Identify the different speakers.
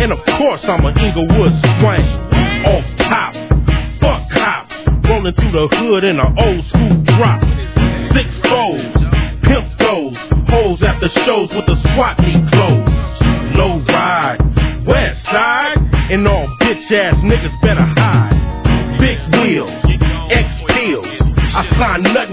Speaker 1: And of course I'm an Inglewood swing. Off top, fuck cops. Rolling through the hood in an old school drop. 6 foes, pimp those. Hoes at the shows with the squat meet clothes. Low ride, west side. And all bitch ass niggas better hide. Big wheels, X pills. I sign nut